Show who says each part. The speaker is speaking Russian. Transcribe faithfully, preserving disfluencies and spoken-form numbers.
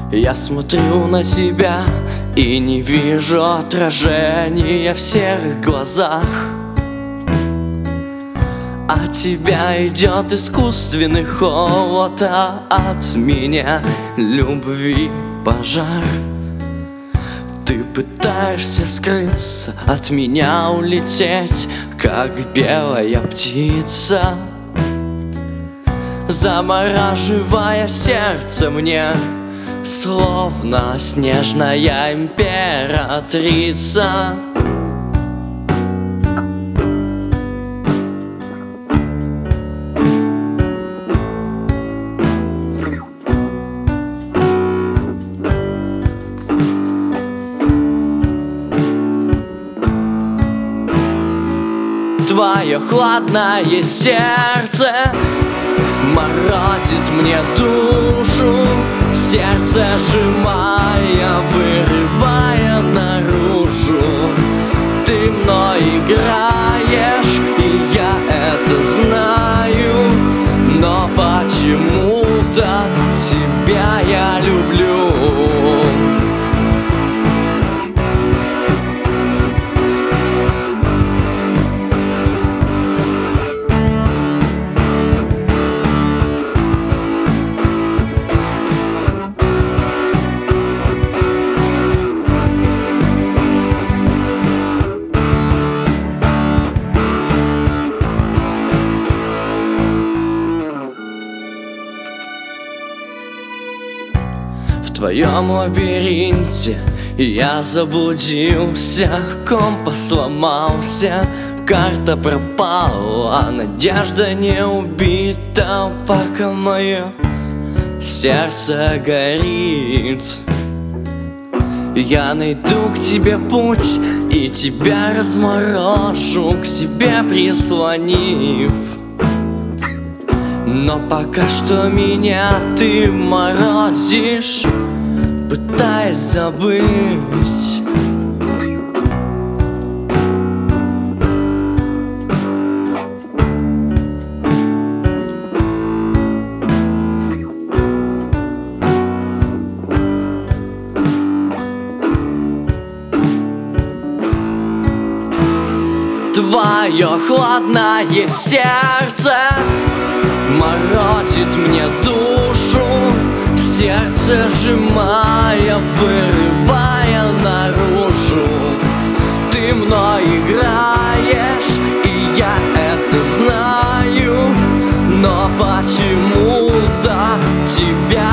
Speaker 1: Я смотрю на тебя и не вижу отражения в серых глазах. От тебя идет искусственный холод, а от меня любви пожар. Ты пытаешься скрыться, от меня улететь, как белая птица, замораживая сердце мне, словно снежная императрица. Твое хладное сердце морозит мне душу, сердце сжимая, вырывая наружу. Ты мной играешь, и я это знаю, но почему-то тебя я люблю. В твоем лабиринте я заблудился, компас сломался, карта пропала, надежда не убита, пока мое сердце горит. Я найду к тебе путь и тебя разморожу, к себе прислонив. Но пока что меня ты морозишь, пытаясь забыть. Твое хладное сердце морозит мне душу, сердце сжимая, вырывая наружу. Ты мной играешь, и я это знаю, но почему-то тебя